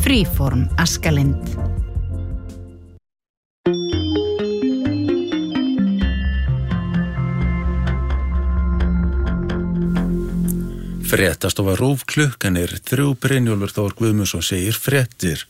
Freeform Askalind. Fréttastofa RÚV, klukkan 3, Brynjólfur Þór Guðmundsson segir fréttir.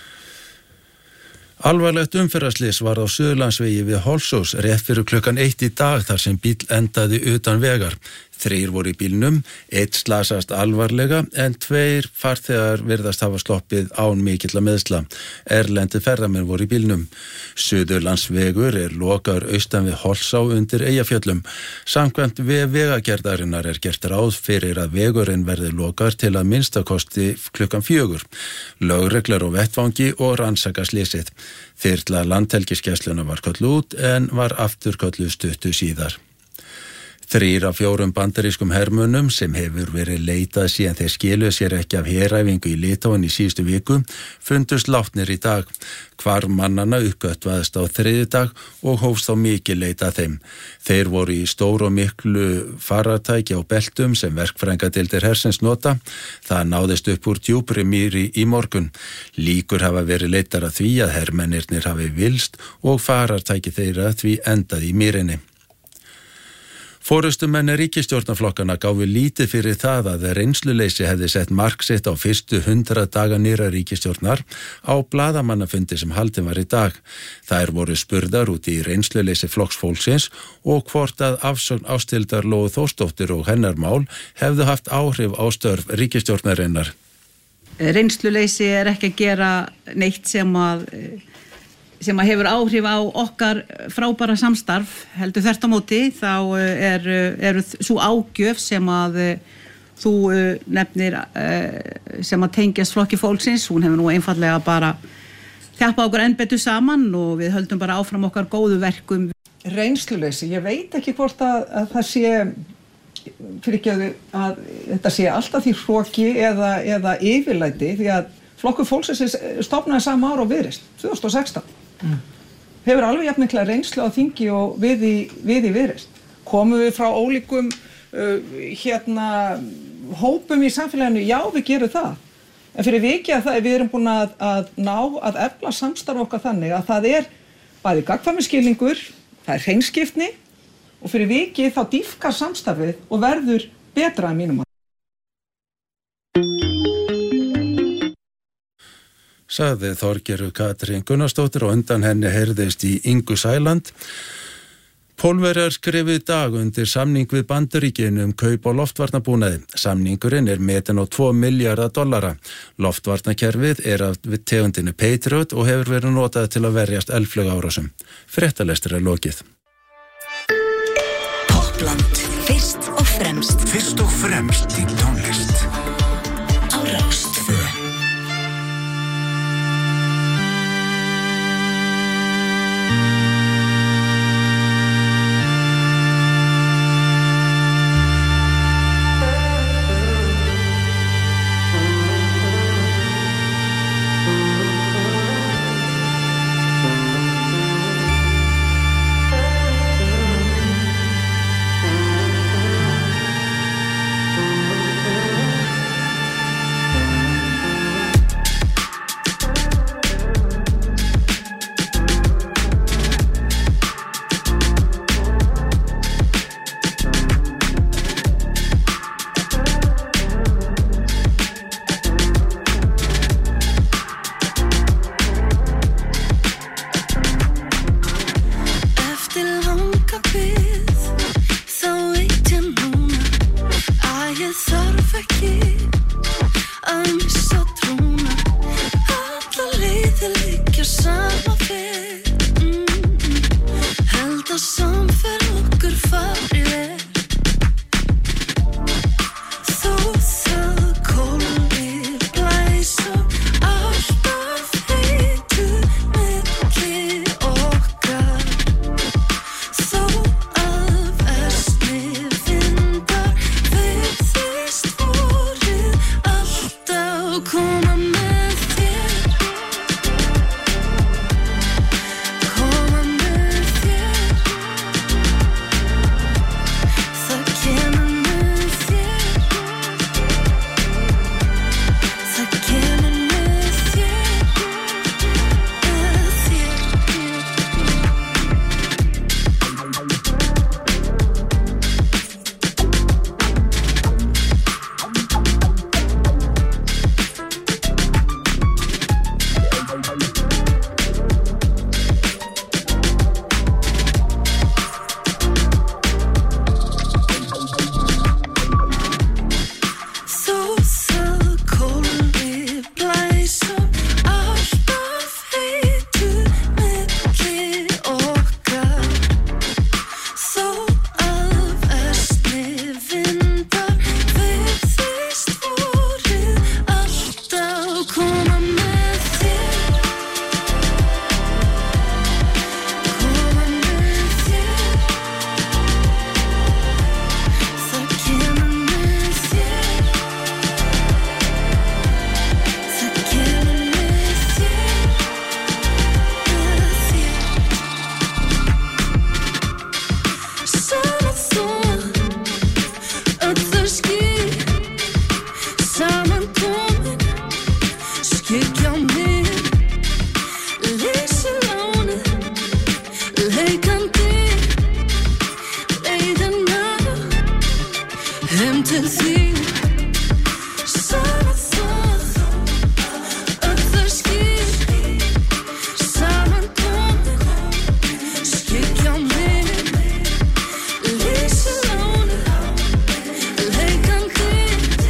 Alvarlegt umferðarslys var á Suðurlandsvegi við Holsós rétt fyrir klukkan 1 í dag þar sem bíll endaði utan vegar. 3 voru í bílnum, 1 slasast alvarlega en 2 farþegar virðast hafa sloppið án mikilla meiðsla. Erlendir ferðamenn voru í bílnum. Suðurlandsvegur lokaður austan við Holsá undir Eyjafjöllum. Samkvæmt vegagerðarinnar gert ráð fyrir að vegurinn verði lokaður til að minnstakosti klukkan 4. Lögreglar á vettvangi og rannsaka slysið. Þyrla Landhelgisgæslunnar var kölluð út en var aftur kölluð stuttu síðar. 3 af 4 bandarískum hermönnum sem hefur verið leitað síðan þeir skiluðu sér ekki af heræfingu í Litáen í síðustu viku fundust látnir í dag. Hvarf mannanna uppgötvaðist á þriðjudag og hófst þá mikil leita að þeim. Þeir voru í stóru og miklu farartæki á beltum sem verkfræðingadeildir hersins nota. Það náðist upp úr djúpri mýri í morgun. Líkur hafa verið leitar að því að hermennirnir hafi vilst og farartæki þeirra því endaði í mýrinni. Forystumenn ríkisstjórnarflokkana gáfu lítið fyrir það að reynsluleysi hefði sett mark sitt á fyrstu 100 daga nýrrar ríkisstjórnar á blaðamannafundi sem haldinn var í dag. Þær voru spurðar út í reynsluleysi Flokks fólksins og hvort að afsögn Ásthildar Lóu Þórsdóttur og hennar mál hefðu haft áhrif á störf ríkisstjórnarinnar. Reynsluleysi ekki að gera neitt sem að hefur áhrif á okkar frábæra samstarf, heldur þvert á móti, þá svo ágjöf sem að þú nefnir sem að tengjast Flokki fólksins, hún hefur nú einfallega bara þjappað okkur enn betur saman og við höldum bara áfram okkar góðu verkum. Reynsluleysi, ég veit ekki hvort að það sé, fyrir ekki að þetta sé alltaf því hroki eða yfirlæti, því að Flokkur fólksins stofnaði sama ár og Viðreisn, 2016. Hefur alveg jafn mikla reynslu á þingi og við í Viðreisn. Komum við frá ólíkum hópum í samfélaginu? Já, við gerum það. En fyrir vikið að við erum búin að ná að efla samstarf okkar þannig að það bæði gagnkvæmnisskilningur, það hreinskiptni og fyrir vikið þá dýpkar samstarfið og verður betra að mínum. Sagði Þorgerður Katrín Gunnarsdóttir og undan henni heyrðist í Ingu Sæland. Pólverjar skrifuðu í dag undir samning við Bandaríkin kaup á loftvarnabúnaði. Samningurinn metinn á $2 milljarða. Loftvarnakerfið af tegundinni Patriot og hefur verið notað til að verjast eldflugárásum. Fréttalestur lokið. Toppland, fyrst og fremst. Fyrst og fremst í tónlist. Á Rás 2. skikja mig Leysilónu Leikandi leiðina til þín Sama það öll þau skil Saman tónum skikja mig Leysilónu Leikandi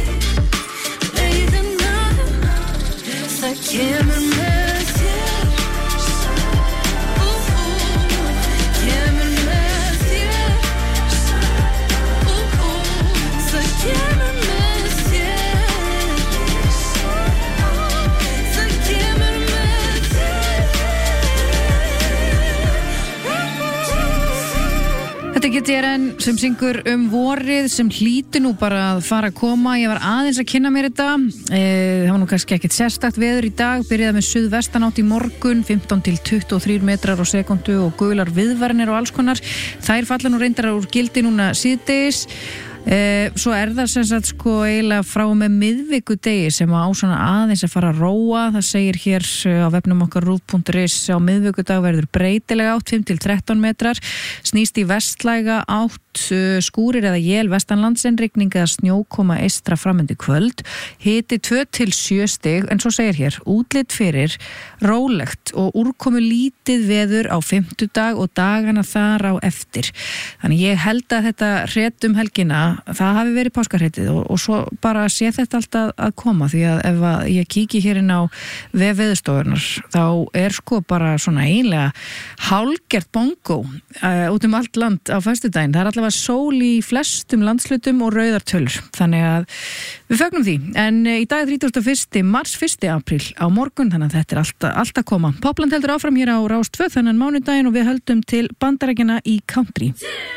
leiðina Það kemur með þér Kemur með þér Það kemur með þér Það kemur með þér Þetta er GTRN sem syngur vorið sem hlýtur nú bara að fara að koma. Ég var aðeins að kynna mér þetta. Það var nú kannski ekkert sérstakt veður í dag. Byrjaði með suðvestanátt í morgun, 15 til 23 metrar á sekundu og gular viðvaranir og alls konar. Þær falla nú reyndar úr gildi núna síðdegis. Svo það sem sagt sko eiginlega frá með miðvikudegi sem á svona aðeins að fara að róa. Það segir hér á vefnum okkar rúv.is á miðvikudag verður breytilega átt 5 til 13 metrar, snýst í vestlæga átt, skúrir eða él vestanlands en rigning eða snjókoma eystra framöndu kvöld, hiti 2 til 7 stig, en svo segir hér útlit fyrir rólegt og úrkomu lítið veður á fimmtudag og dagana þar á eftir. Þannig ég held að þetta hret helgina það hafi verið páskarheitið og svo bara sé þetta alltaf að koma því að ef að ég kíki hérinn á veðurstofunar þá sko bara svona eiginlega hálfgert bongo út allt land á föstudaginn. Það allavega sól í flestum landshlutum og rauðar tölur. Þannig að við fögnum því. En í dag 31. mars, 1. apríl á morgun, þannig að þetta allt að koma. Popland heldur áfram hér á Rás 2 þennan mánudaginn og við höldum til Bandaríkjanna í country.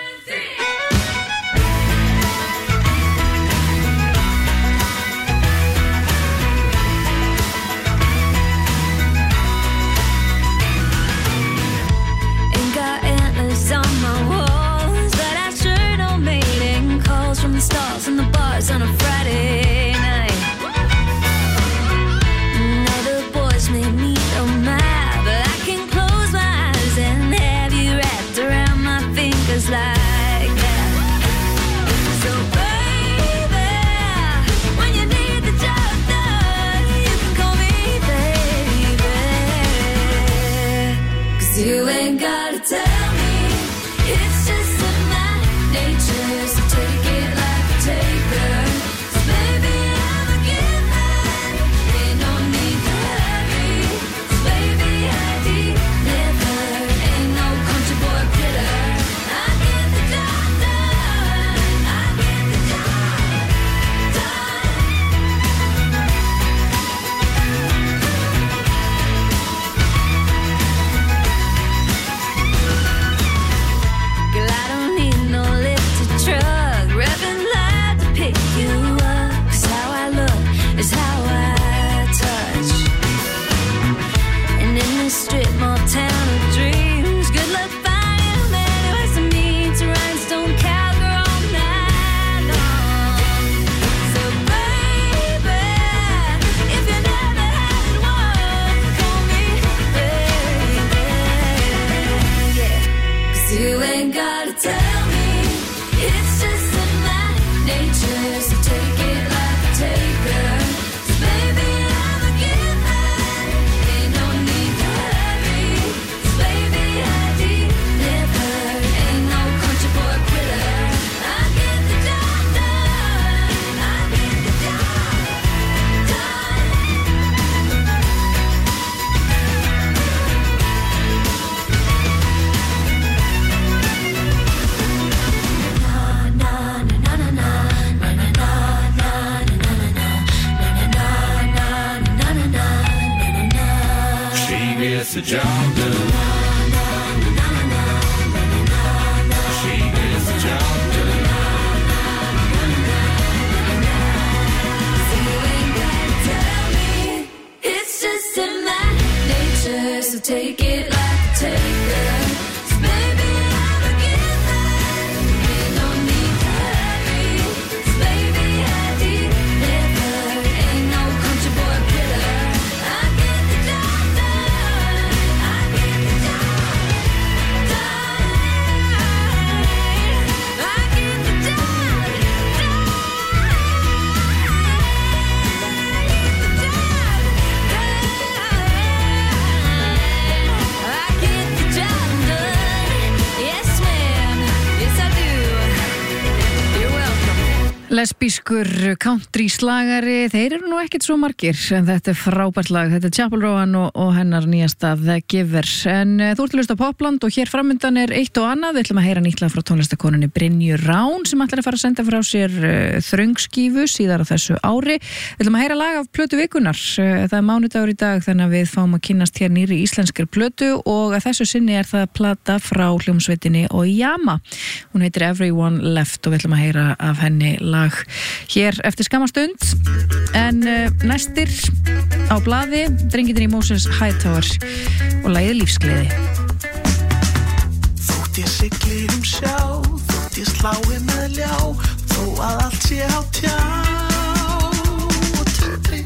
On my walls, but I sure don't mating calls from the stars and the bars on a Friday night. Now the boys may need a map, but I can close my eyes and have you wrapped around my fingers like that. So baby, when you need the job done, you can call me baby, 'cause you ain't gotta tell me. It's just in my nature, so take it like a taker. 'Cause baby, I'm a giver, ain't no need to hurry. 'Cause baby, I deliver, ain't no country boy critter. I get the job done, I get the job done. Girl, I don't need no lifted truck, revving loud to pick you up. 'Cause how I look is how I touch. And in this strip mall town of dreams, good luck finding a man who has the means to rhinestone cowgirl all night long. So baby, if you never had one, call me baby, yeah. 'Cause you ain't gotta tell me, it's just in my nature, so take it like a taker. 'Cause baby, I'm a giver, ain't no need to hurry. 'Cause baby, I deliver, ain't no country boy critter. I get the job done, I get the job done. She gets the job done. She gets the job done. You ain't gotta tell me, it's just in my nature, so take it like a taker. 'Cause baby, I'm a giver, ain't no need to hurry. 'Cause baby, I deliver, ain't no country boy critter. I Lesbískur country slagari, þeir eru nú ekkert svo margir en þetta frábært lag, þetta Chapel Roan og hennar nýjasta The Giver. En þú ert að hlusta á Popland og hér framundan eitt og annað, við ætlum að heyra nýtt lag frá tónlistakonunni Brynju Rán sem ætlar að fara að senda frá sér þröngskífu síðar á þessu ári. Við ætlum að heyra lag af plötu vikunnar, það mánudagur í dag þannig að við fáum að kynnast hér nýri íslenskri plötu og að þessu sinni það plata frá hljómsveitinni Oyama. Hún heitir Everyone Left og við ætlum að heyra af henni lag hér eftir skamastund en næstir á blaði drengirnir í Moses Hightower og lagið Lífsgleði. Þótt ég sigli sjá, þótt ég slái með ljá, þó að allt sé á tjá og tutri,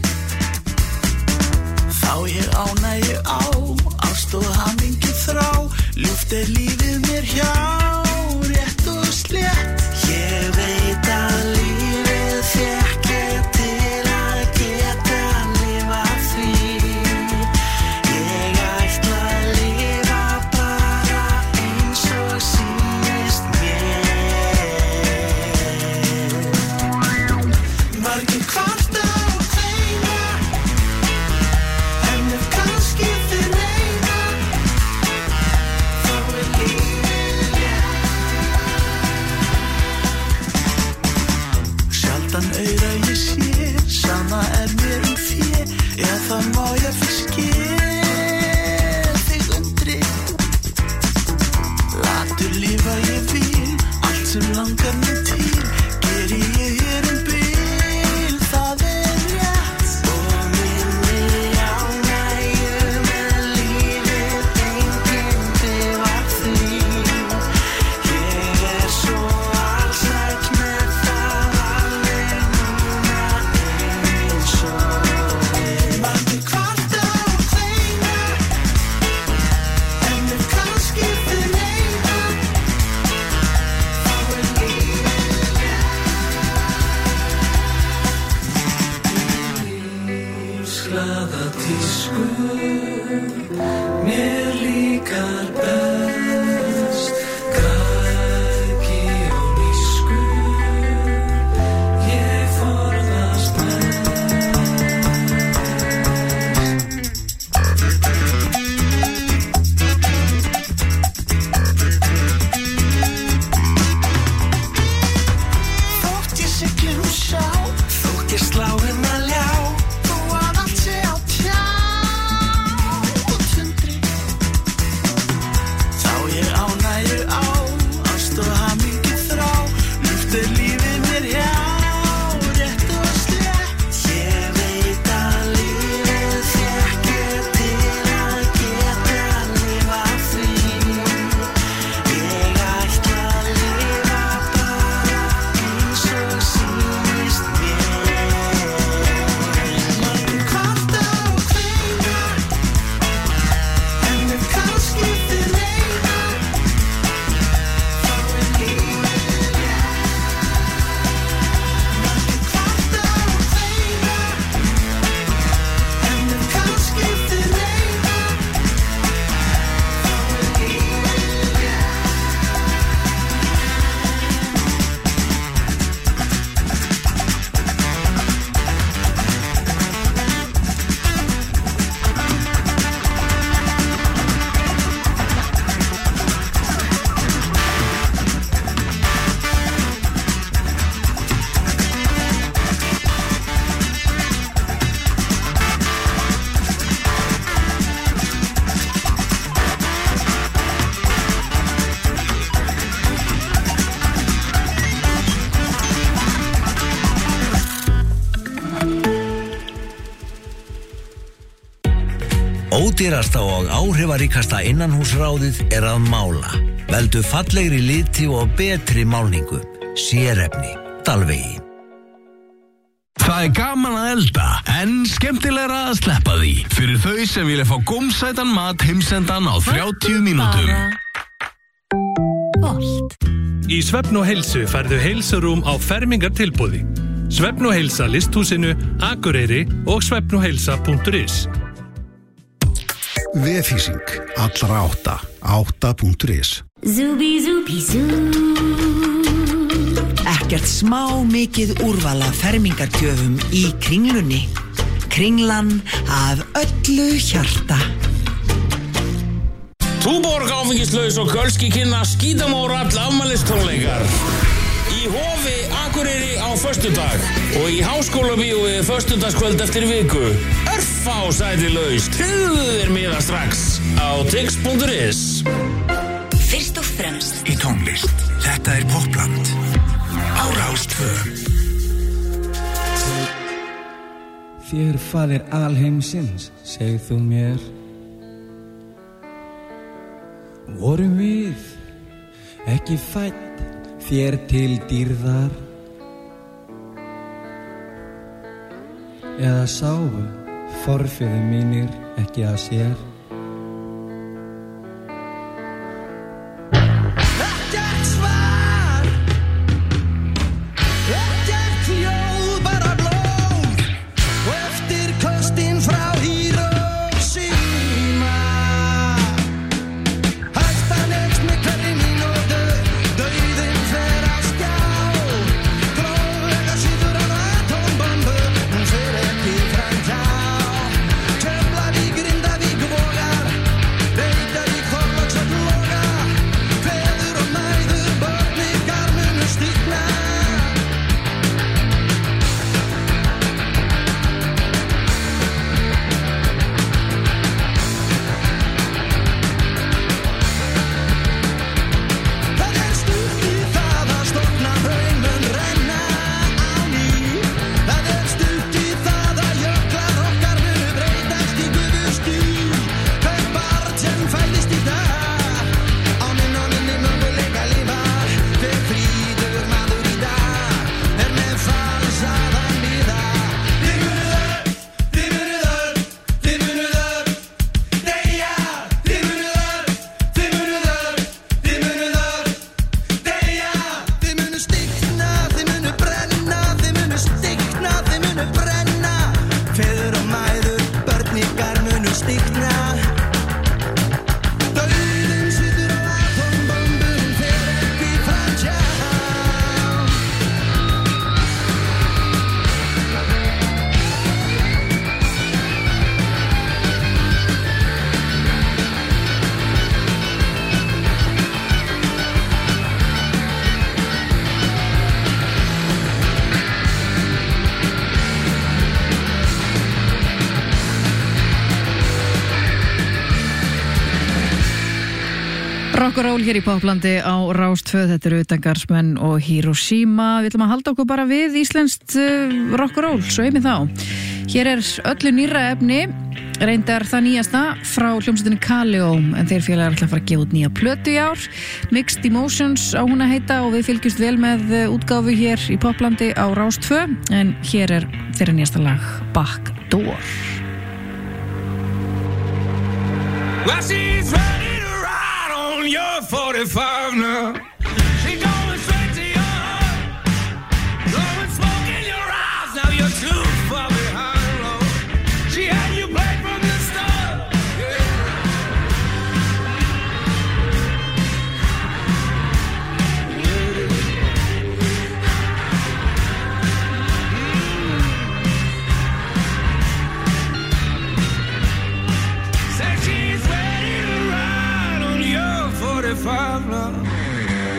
þá ég ánægju á, ást og hamingju þrá, ljúft lífið mér hjá, rétt og slétt. Ég veit að lífið fékk ég til að geta lifað því. Ég ætla að lifa bara eins og sýnist mér. Margir kvarta og kveina, en ef kannski þið reyna, þá lífið létt. Sjaldan auðra ég sé, sama mér fjö, það má ég fiske þig undri. Latur lifa ég vil, allt sem langar mig til, geri ég hér bil, það rétt. Og minni ánægju með lífið, enginn bifar því. Ég svo allsæll með það alveg núna eins og við. Margir kvarta og kveina, en ef kannski þið reyna, þá lífið lífsglaða tísku, mér líkar best, græðgi og nísku, ég forðast Þótt ég sigli sjá, þótt ég slái með ljá, þó að allt sé á tjá og tundri, þá ég ánægju á, ást og hamingju þrá, ljúft lífið mér hjá, rétt og slétt. Ég veit að lífið fékk ég til að geta lifað því. Ég ætla að lifa bara eins og sýnist mér. Margir kvarta og kveina, en ef kannski þið reyna, þá lífið létt. Margir kvarta og kveina, en ef kannski þið reyna, þá lífið létt. Ódýrasta og áhrifaríkasta innanhúsráðið að mála. Veldu fallegri liti og betri málningu. Sérefni. Dalvegi. Það gaman að elda, en skemmtilegra að sleppa því. Fyrir þau sem vilja fá gómsætan mat heimsendan á 30 mínútum. Í Svefn og heilsu færðu heilsurúm á fermingartilboði. Svefn og heilsa listhúsinu, Akureyri og svefnogheilsa.is. Vefísing allra 8.is. Zooby zooby zoo. Ekkert smá mikið úrvala fermingargjöfum í Kringlunni. Kringlan af öllu hjarta. Túborg áfengislaus og kölski kynna skítamórall afmælistónleikar. Í Hofi Akureyri á föstudag og í Háskólabíói föstudagskvöld eftir viku. Örfá sæti laus, tryggðu þér miða strax á tix.is. Fyrst og fremst í tónlist. Þetta Popland á Rás 2. Þér faðir alheimsins, segð þú mér, vorum við ekki fædd þér til dýrðar, eða sáu forfeður mínir ekki að sér? Ekkert svar, ekkert ljóð, bara blóð og eftirköstin frá Hiroshima. Hættan eykst með hverri mínútu, dauðinn fer á skjá. Gróflega sýður af atómbombu, hún fer ekki framhjá. Keflavík, Grindavík, Vogar, Reykjavík, Þorlákshöfn, Loga. Feður og mæður, börn ykkar munu stífna. Það stutt í það að stofna hraun mun renna á ný. Það stutt í það að jöklar okkar munu breytast í gufustí. Hvert barn sem fæðist í dag á minni möguleika lifa. Hver fríður maður í dag er með falsaðan miða. Þið munuð öll deyja. Þið munuð öll deyja. Þið munu stikna, þið munu brenna, þið munu stikna, þið munu brenna. Feður og mæður, börn ykkar munu stikna. Dauðinn situr á atómbombu, hún fer ekki framhjá. Rock og roll hér í Poplandi á Rás 2, þetta eru utangarsmenn og Hiroshima. Við ætlum að halda okkur bara við íslenskt rock og roll, svo heimi þá. Hér er öllu nýra efni, reyndar það nýjasta frá hljómsveitinni Kaleóm, en þeir félagar ætla að fara að gefa út nýja plötu í ár. Mixed Emotions á hún að heita og við fylgjumst vel með útgáfu hér í Poplandi á Rás 2, en hér er þeirra nýjasta lag Backdoor. Well, she's ready to ride on your 45 now. She's going straight to your heart, blowing smoke in your eyes. Now you're too far behind, Lord. She had you played from the start. Said she's ready to ride on your 45 now.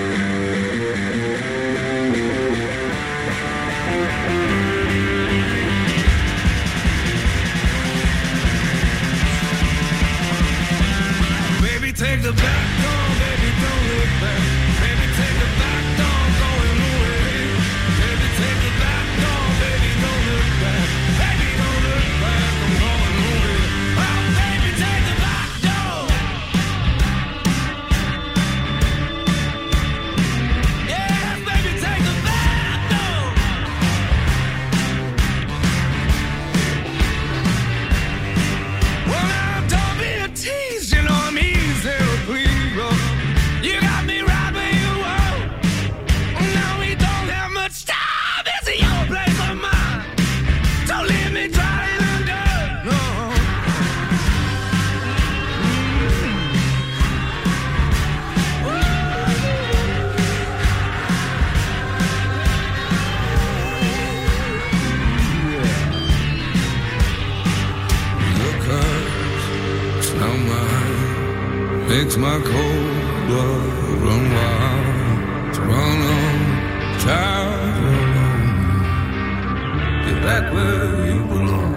makes my cold blood run wild. To run on, child, alone. Get back where you belong.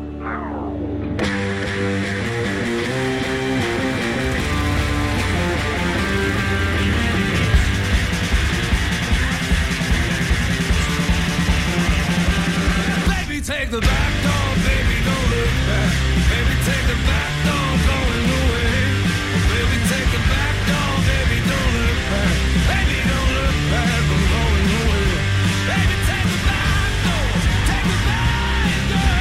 Baby, take the back door, baby, don't look back. Baby, take the back door, going away. Baby, take the back door, baby, don't look back. Baby, don't look back, I'm going away. Baby, take the back door, take the back door.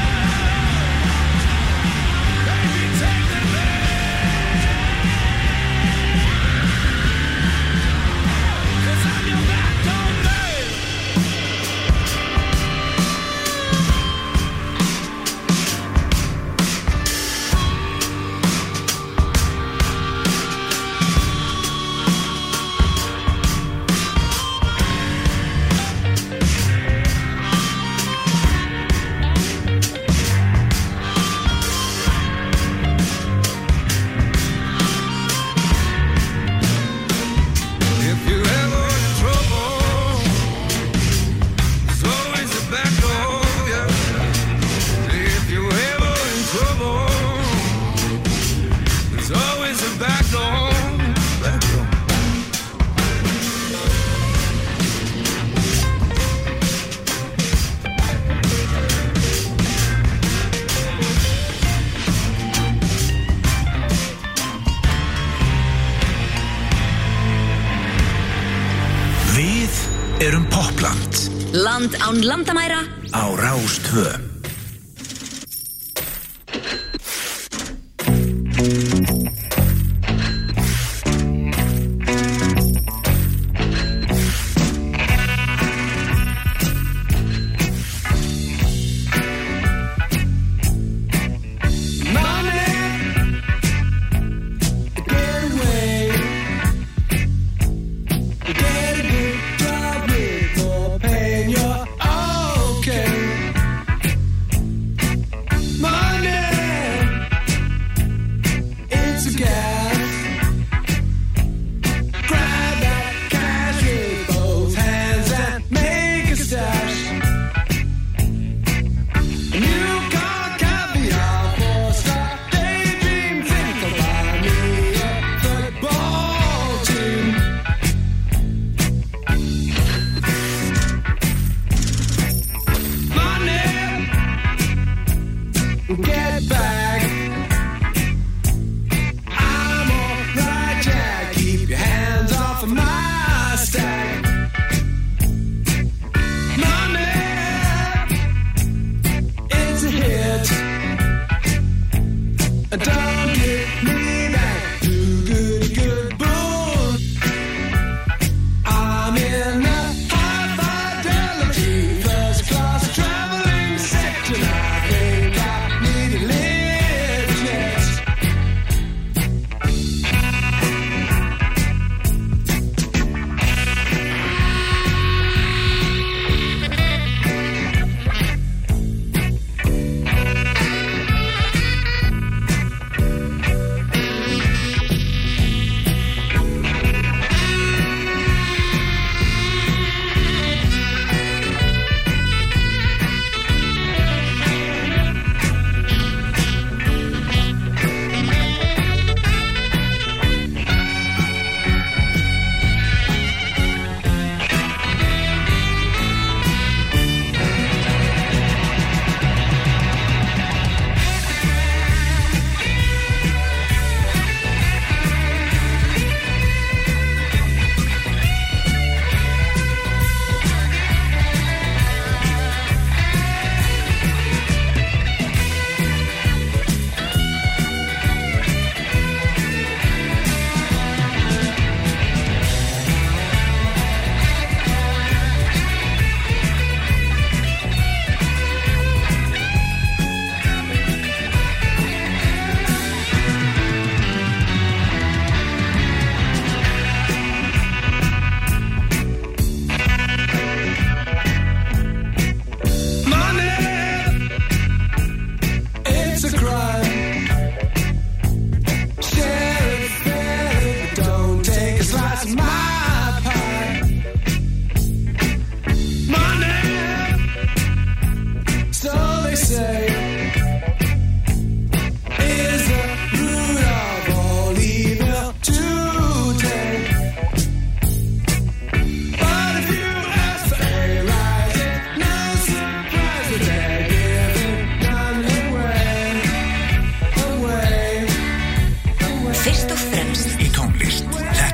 Baby, take the back. 'Cause I'm your back door man. If you're ever in trouble, there's always a back door, yeah. If you're ever in trouble, there's always a back door, back door. Við erum Popland Land án landamæra á Rás 2. Get a good job with the pain, you're okay.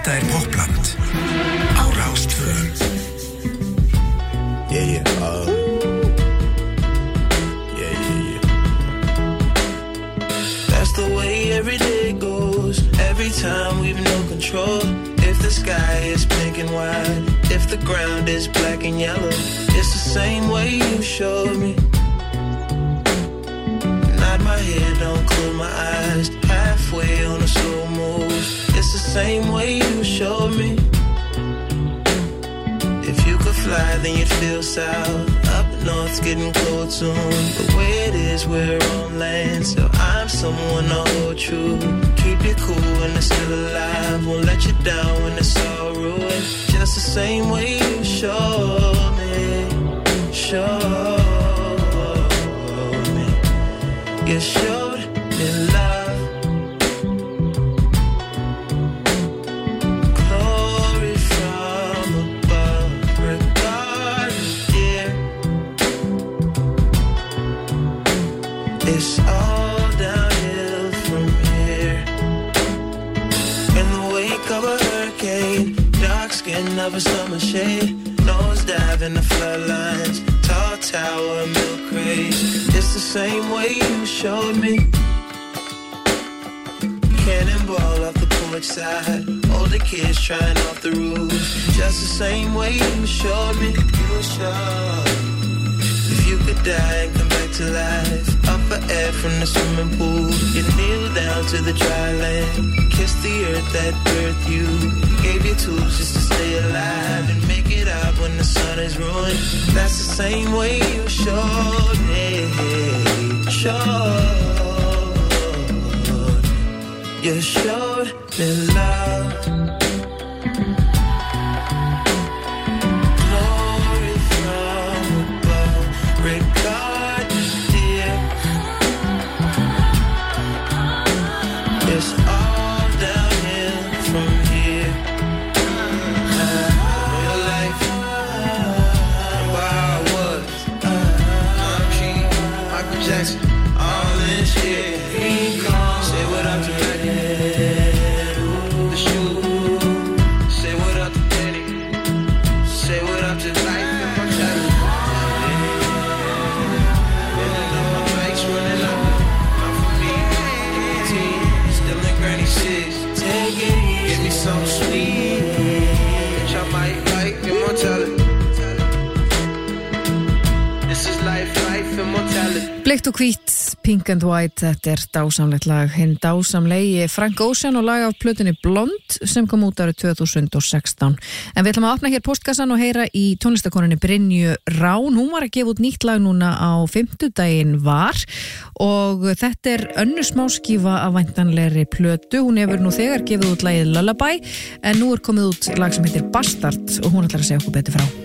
Þetta Popland á Rástvö. Yeah. That's the way every day goes. Every time we've no control. If the sky is pink and white, if the ground is black and yellow, it's the same way you showed me. Nod my head, don't close my eyes. Halfway on a slow move. It's the same way you showed me. If you could fly, then you'd feel south. Up north's getting cold soon. The way it is, we're on land, so I'm someone to hold true. Keep you cool when it's still alive. Won't let you down when it's all ruined. Just the same way you showed me. You showed me love. Glory from above. Regardless, dear. It's all downhill from here. In the wake of a hurricane, dark skin of a summer shade, nose dive in the floodlines, tall tower, milk craze. It's the same way you showed me. Cannonball off the porch side, older kids trying off the roof. Just the same way you showed me. You showed. If you could die and come back to life, up for air from the swimming pool, you kneel down to the dry land, kiss the earth that birthed you, gave you tools just to stay alive and make it out when the sun is ruined. That's the same way you showed me. You showed me love. Glory from above. Regardless, dear. It's all downhill from here. Real life. Where I was. I'm King, Michael Jackson. All this shit. Say what up to Ready. The shoe. Say what up to Penny. Say what up to life and mortality. Running up my bikes, running up. I'm for me. 18, still in Granny 6. Take it easy. Give me something sweet. Bitch, I might like immortality. This is life, immortality. Bleikt og hvít, Pink and White, þetta dásamlegt lag, hinn dásamlegi Frank Ocean og lag af plötunni Blond sem kom út árið 2016. En við ætlum að opna hér postkassan og heyra í tónlistakonunni Brynju Rán. Hún var að gefa út nýtt lag núna á 50-daginn var og þetta önnur smáskífa af væntanlegri plötu. Hún hefur nú þegar gefið út lagið Lullaby en nú komið út lag sem heitir Bastard og hún ætlar að segja okkur betur frá.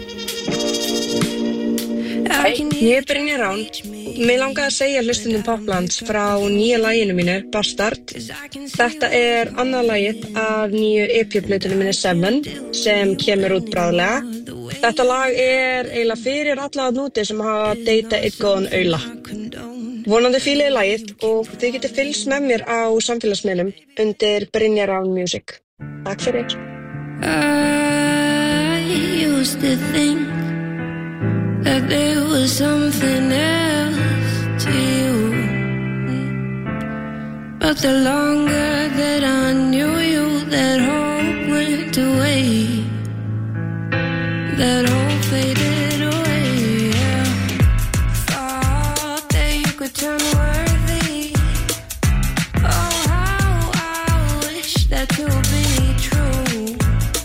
Hæ, ég Brynja Rán. Mér langaði að segja hlustundum Poplands frá nýja laginu mínu, Bastard. Þetta annað lagið af nýju EP-plötunum minni 7 sem kemur út bráðlega. Þetta lag eiginlega fyrir alla að núti sem hafa deyta eitt góðan aula. Vonandi fíliði lagið og þið getið fylgst með mér á samfélagsmiðlum undir Brynja Rán Music. Takk fyrir. I used to think that there was something else to you, but the longer that I knew you, that hope went away, that hope faded away, yeah. Thought that you could turn worthy. Oh, how I wish that to be true.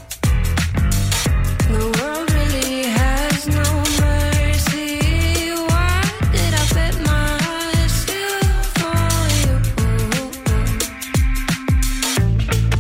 The world really has no mercy. Why did I bet myself for you?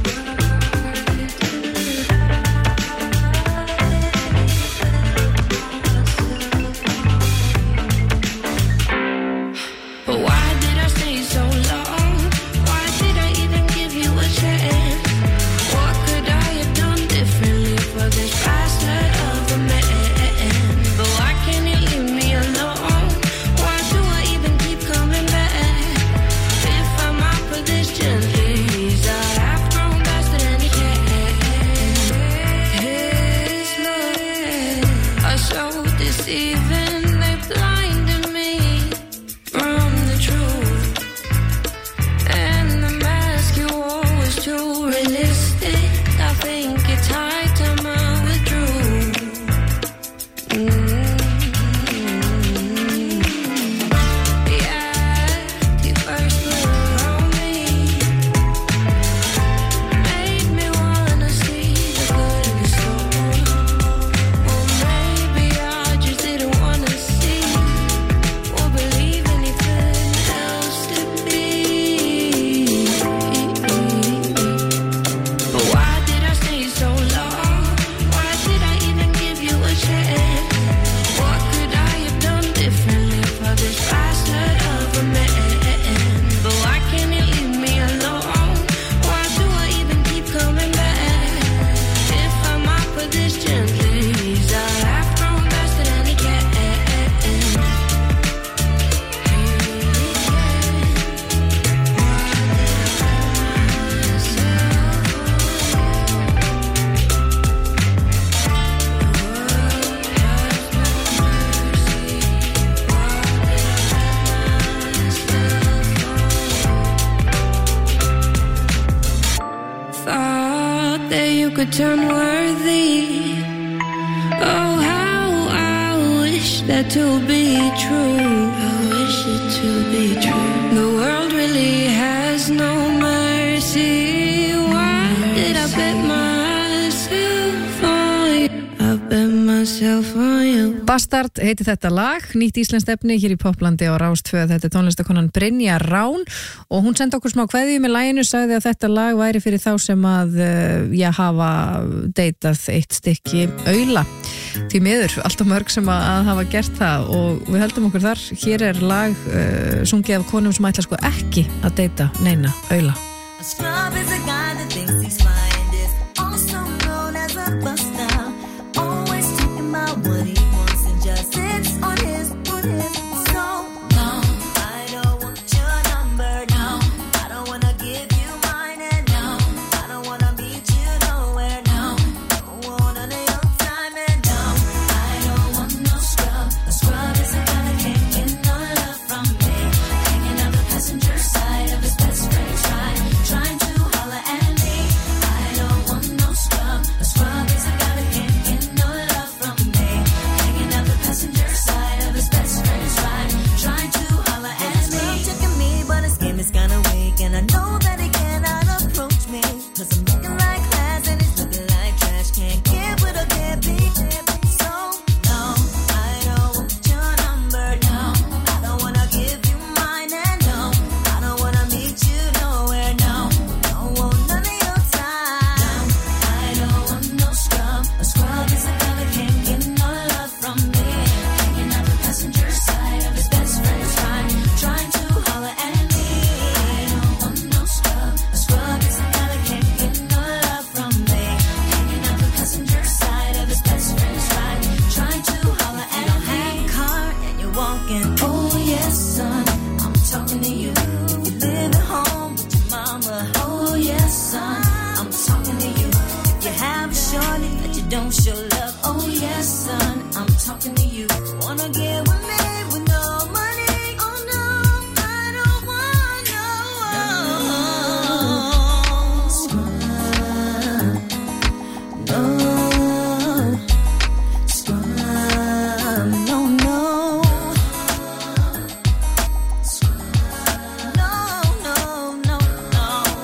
that you could turn worthy. Oh, how I wish that to be true. I wish it to be true. The world really has no mercy. Why did I bet myself on you? I bet myself on you. Bastard heiti þetta lag, nýtt íslenskt efni hér í Poplandi á Rás 2. Þetta er tónlistakonan Brynja Rán og hún sendi okkur smá kveðju með laginu, sagði að þetta lag væri fyrir þá sem að hafa deytað eitt stykki aula. Því miður, allt og mörg sem að hafa gert það og við höldum okkur þar. Hér er lag sungið af konum sem ætla sko ekki að deyta neina aula. A scrub is a guy that thinks he's fine, is also known as a buster. Always talking about what he wants and just sits on his so long. I don't want your number, no. I don't wanna give you mine, and no. I don't wanna meet you nowhere, no. Don't want none of your time, and no. I don't want no scrub. A scrub is a guy that can't get no love from me. Hanging out the passenger side of his best friend's ride, trying to holler at me. I don't want no scrub. A scrub is a guy that can't get no love from me. Hanging out the passenger side of his best friend's ride, trying to holler at me. He's checking me, but his game is kinda weak, and I know that he cannot approach me, 'cause I'm looking like class and he's looking like trash. Can't get what I can't be. So no, I don't want your number, no. I don't wanna give you mine, and no. I don't wanna meet you nowhere, no. Don't want none of your time. I don't want no scrub. A scrub is a guy that can't get no love from me. Hanging out the passenger side of his best friend's ride, trying to holler at me. I don't want no scrub. A scrub is a guy that can't get no love from me. Hanging out the passenger side of his best friend's ride, trying to holler at me. You don't have a car and you're walking. Oh yes, son, I'm talking to you. You live at home with your mama. Oh yes, son, I'm talking to you. You have a shorty that you don't show love. Oh yes, son, I'm talking to you. Wanna get with me with no money? Oh no, I don't want no scrub. No scrub. No, no. No, no, no, no.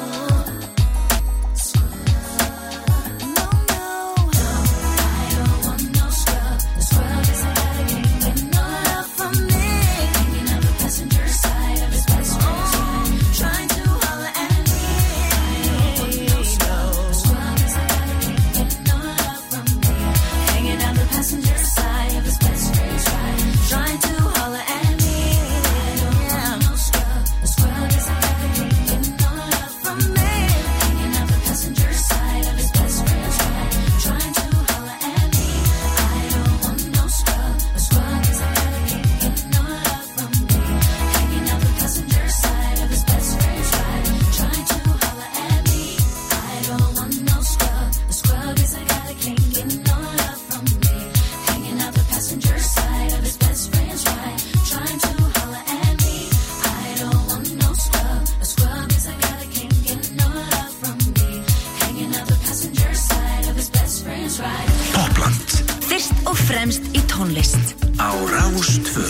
I don't want no scrub. A scrub is a guy that can't get no love from me. Hanging out the passenger side of his best friend's ride, trying to holler at me. I don't want no scrub. A scrub is a guy that can't get no love from me. Hanging out the passenger side of his best friend's ride, trying to holler at me. I don't want no scrub. A scrub is a guy that can't get no love from me. Hanging out the passenger side of his best friend's ride, trying to holler at me. I don't want no scrub. A scrub is a guy that can't get no love from me. Hanging out the passenger side of his best friend's ride, trying to holler at me. I don't want no scrub. A scrub is a guy that can't get no love from me. Hanging out the passenger side of his best friend's ride, trying to holler at me. I don't want no scrub. A scrub is a guy that can't get no love from me. Hanging out the passenger side of his best friend's ride. Popland Fyrst og fremst í tónlist. á Rás 2.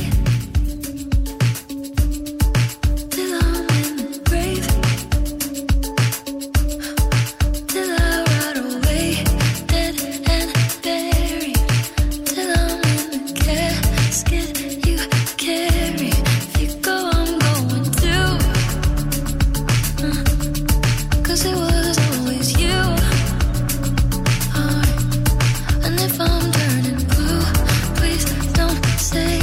Till I'm in the grave, till I rot away, dead and buried, till I'm in the casket you carry. If you go, I'm going too, 'cause it was always you. And if I'm turning blue, please don't say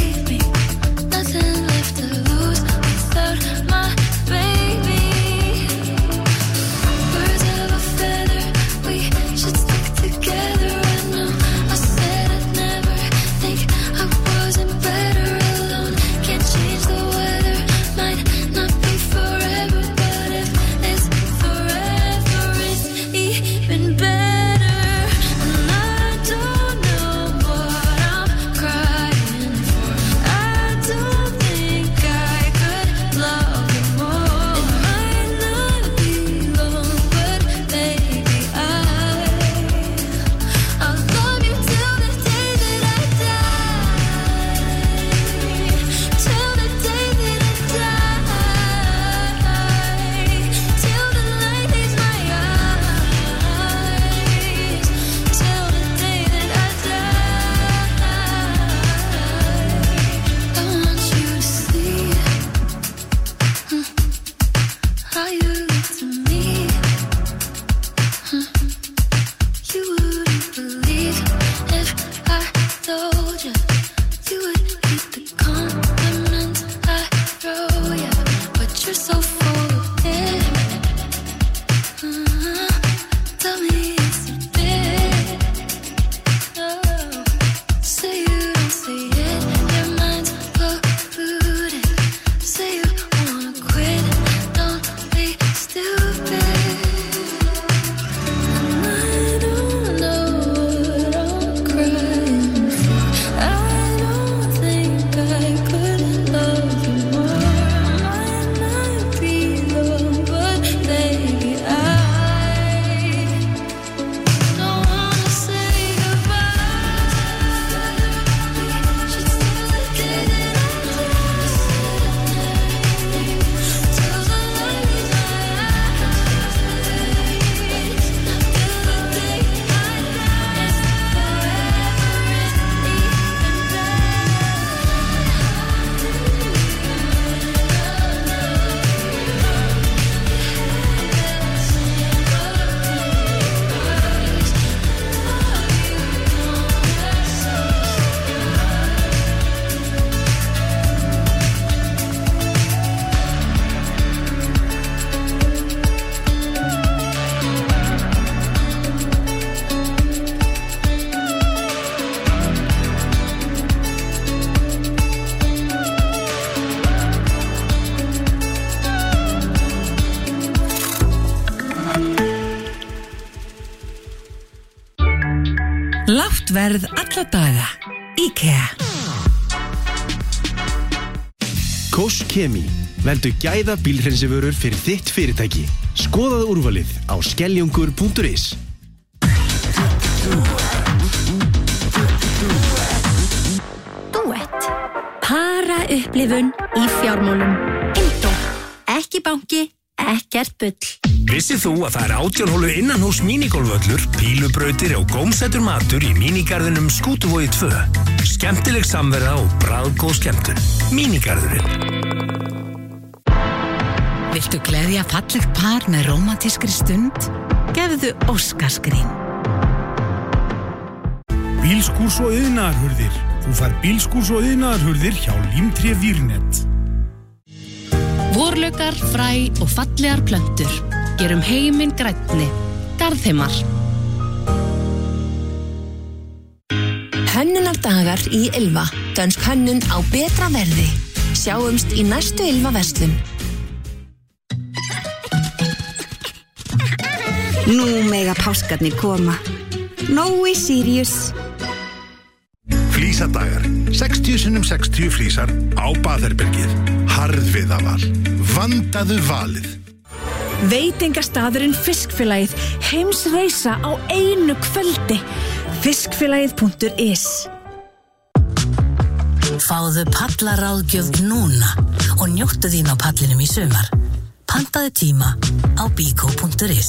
told you you would eat the compliments I throw ya, but you're so full of it. Tell me it's a bit. No, say you don't say it. Your mind's polluted. Say you wanna quit. Don't be stupid. Lágt verð alla daga. IKEA. Koss Kemi. Veldu gæða bílhreinsivörur fyrir þitt fyrirtæki. Skoðaðu úrvalið á skeljungur.is. Duett. Para upplifun í fjármálum. Indó. Ekki banki, ekkert bull. Vissið þú að það er 18 holu innanhús mínigolfvöllur, pílubrautir og gómsætur matur í mínigarðinum Skútuvogi 2. Skemmtileg samverða og bragðgóð skemmtun. Mínigarðurinn. Viltu gleðja fallegt par með rómantískri stund? Gefðu Óskarsgrín. Bílskúrs og iðnaðarhurðir. Þú fær bílskúrs og iðnaðarhurðir hjá Límtré Vírnet. Vorlaukar, fræ og fallegar plöntur. Gerum heiminn grænni. Garðheimar. Hönnunardagar í Ylva. Dönsk hönnun á betra verði. Sjáumst í næstu Ylva-verslun. Nú mega páskarnir koma. Nói Sirius. Flísadagar. 60x60 flísar á Baðherbergið. Harðviðaval. Vandaðu valið. Veitingastaðurinn Fiskfélagið. Heimsreisa á einu kvöldi. Fiskfélagið.is. Fáðu pallaráðgjöf núna og njóttu þín á pallinum í sumar. Pantaðu tíma á biko.is.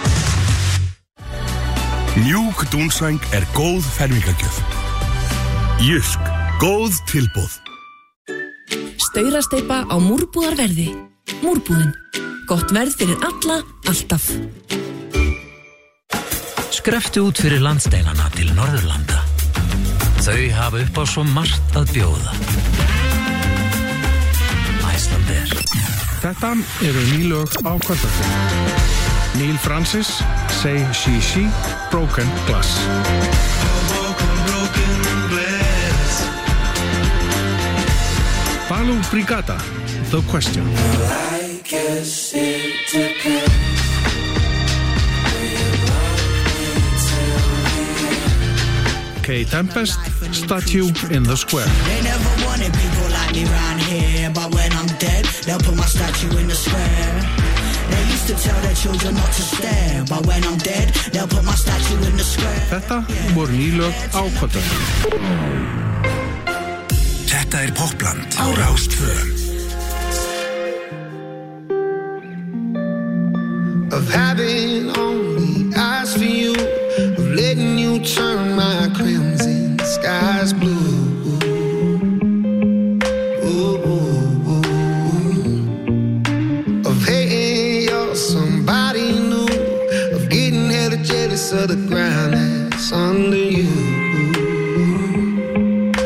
Mjúk dúnsæng er góð fermingargjöf. Jysk. Góð tilboð. Staurasteypa á múrbúðarverði. Múrbúðin. Gott verð fyrir alla, alltaf. Skreftu út fyrir landsteinana til Norðurlanda. Þau hafa upp á svo margt að bjóða. Icelandair. Þetta eru nýlög á kvöldvöldum. Neil Francis, Say She She, Broken Glass. Balu Brigada, The Question. Kay Tempest, Statue in the Square. They never wanted people like me round here, but when I'm dead, they'll put my statue in the square. They used to tell their children not to stare, but when I'm dead, they'll put my statue in the square. Þetta voru nýlög á kvöldvöldum. Þetta er Popland á Rás 2. Of having only eyes for you, of letting you turn my crimson skies blue. Of hating you're somebody new, of getting hella jealous of the ground that's under you.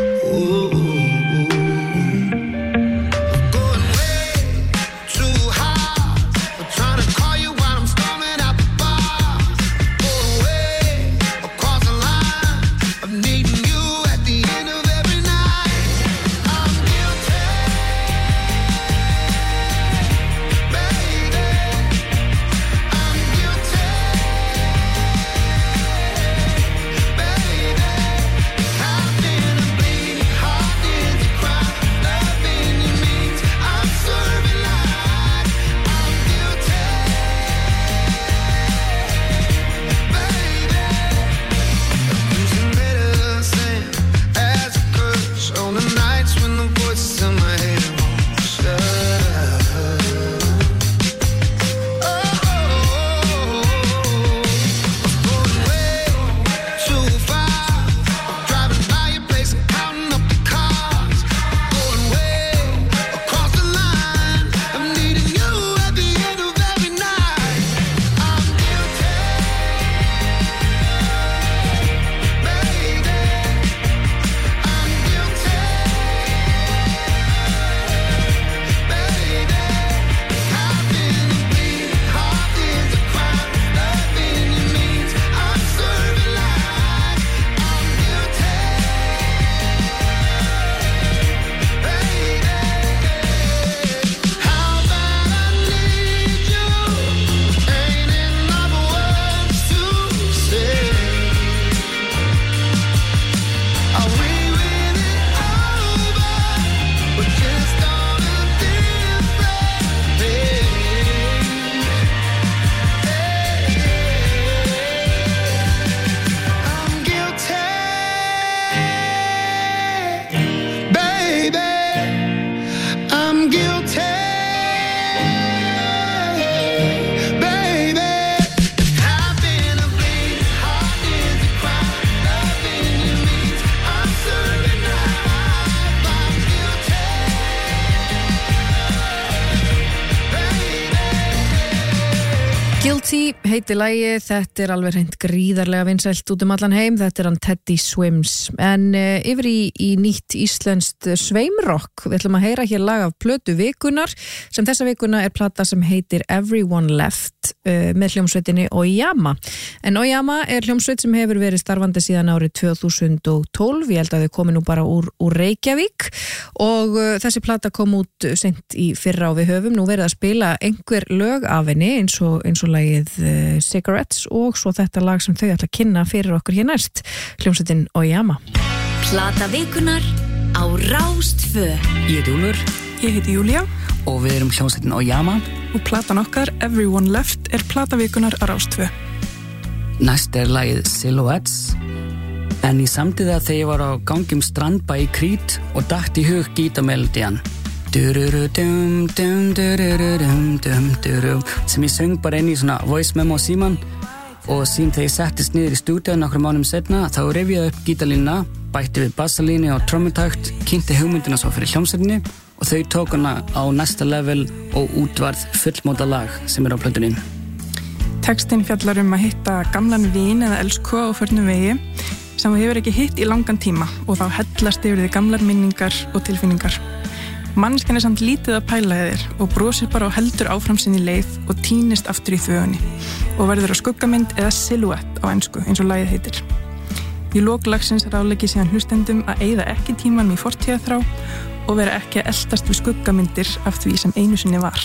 Guilty heiti lagið, þetta alveg hreint gríðarlega vinsælt út allan heim, þetta hann Teddy Swims. En yfir í nýtt íslenskt sveimrock, við ætlum að heyra hér lag af plötu vikunar, sem þessa vikuna plata sem heitir Everyone Left með hljómsveitinni Oyama. En Oyama hljómsveit sem hefur verið starfandi síðan árið 2012, ég held að þau komi nú bara úr Reykjavík og þessi plata kom út seint í fyrra og við höfum nú verið að spila einhver lög af henni eins og lagið Cigarettes og svo þetta lag sem þau ætla að kynna fyrir okkur hér næst, hljómsveitin Oyama. Plata vikunar á Rástfö. Ég heiti Úlfur. Ég heiti Júlía. Og við erum hljómsveitin Oyama. Og platan okkar, Everyone Left, plata vikunar á Rástfö. Næst lagið Silhouettes. En í samtíða þegar ég var á gangi strandbæ í Krít og datt í hug gítarmelodían. Sem ég söng bara inn í svona voice memo síman og síðan þegar ég settist niður í stúdíu nokkrum mánuðum setna þá rifjaði upp gítarlínuna, bætti við bassalínu og trommutakt, kynnti hugmyndina svo fyrir hljómsveitinni og þau tók hana á næsta level og útvarð fullmóta lag sem á plötunni. Textinn fjallar að hitta gamlan vin eða elskhuga á förnum vegi sem þú hefur ekki hitt í langan tíma og þá hellast yfir þig gamlar minningar og tilfinningar. Manneskjan samt lítið að pæla þér og brosir bara og heldur áfram sinni leið og týnist aftur í þvögunni og verður á skuggamynd eða silhouette á ensku eins og lagið heitir. Í lok lagsins ráðleggi síðan hlustendum að eyða ekki tímanum í fortíðarþrá og vera ekki að eltast við skuggamyndir af því sem einu sinni var.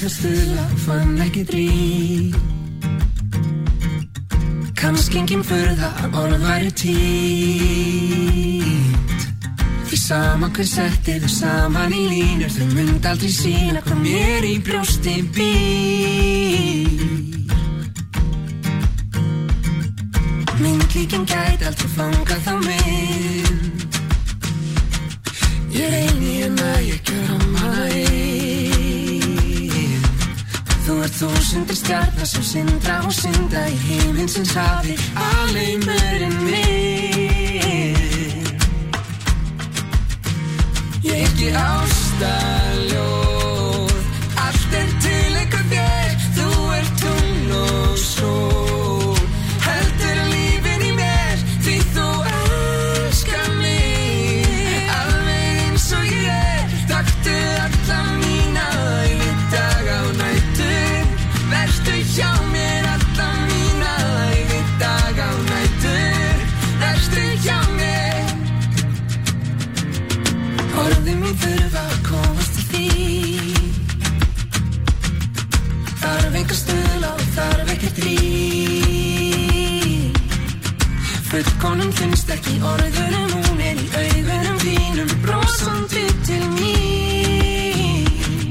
að stuðla og fann ekki dríf. Kannski engin furða að orð væri týnt. Því sama hver setti þau saman í línur, þau mynd aldrei sýna hvað mér í brjósti býr. Myndlíkin gæti aldrei fangað þá mynd. Ég reyni ég gjörum hana ein. Þú ert þúsundir stjarnar sem syndra og synda í himinsins hafi, aleimurinn minn. Ég ekki ástaljóð, allt til eitthvað þér. Þú ert tungl og sól, heldur lífin í mér, því þú elskar mig alveg eins og ég er. Taktu alla mína ævi, daga og nætur, vertu hjá mér alla mína ævi, daga og nætur, vertu hjá mér. Orðin mín þurfa að komast til því. Þarf enga stuðla og þarf ekkert ríf. Fullkomnum finnst ekki orðunum, hún í augunum þínum, brosandi til mín.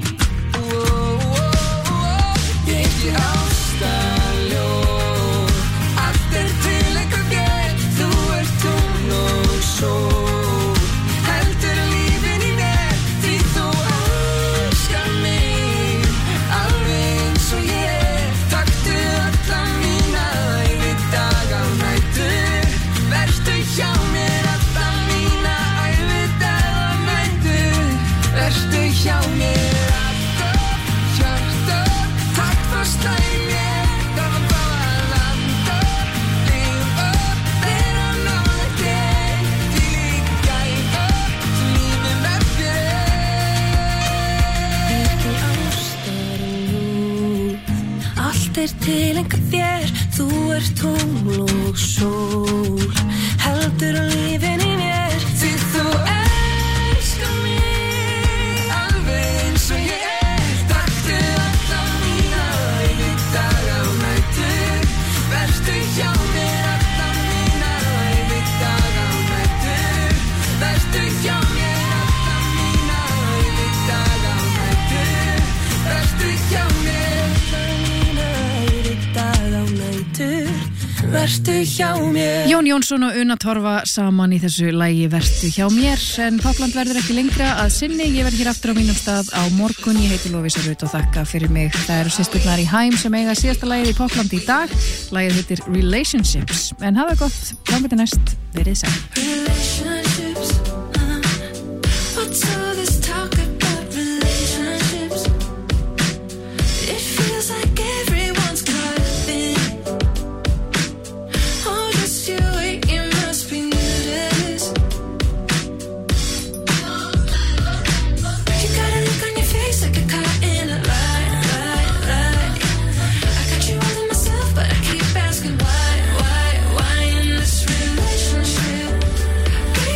Ég ekki ástaljóð, allt til eitthvað þér. Þú ert tungl og sól, heldur lífin í mér, því þú elskar mig alveg eins og ég er. Taktu alla mína ævi, daga og nætur, vertu hjá mér alla mína ævi, daga og nætur, vertu hjá mér. Hjarta, takk fasta í mér, það var bara að landa, lifa, vera nálægt þér, því líka gæfa sem lífið með þér. Ekki ástarljúf, allt til einhver þér. Þú ert tungl og sól, heldur lífin í mér, því þú elskar mig alveg eins og ég er. Taktu alla mína ævi, daga og nætur, vertu hjá mér alla mína ævi, daga og nætur, vertu hjá mér alla mína ævi, daga og nætur, vertu hjá mér alla mína ævi, daga og nætur, vertu hjá mér. Jón Jónsson og Una Torfa saman í þessu lagi Vertu hjá mér. En Popland verður ekki lengra að sinni. Ég verð hér aftur á mínum stað á morgun. Ég heiti Lovísa Rut og þakka fyrir mig. Það eru systurnar í Hæm sem eiga síðasta lagið í Popland í dag. Lagið heitir Relationships. En hafa gott, þangað til næst, verið sæl. Relationships, what's all this talk about relationships? It feels like everyone's caught up in it. Oh, just you wait, you must be new to this. You got a look on your face like a caught in a lie. I got you all to myself, but I keep asking why in this relationship?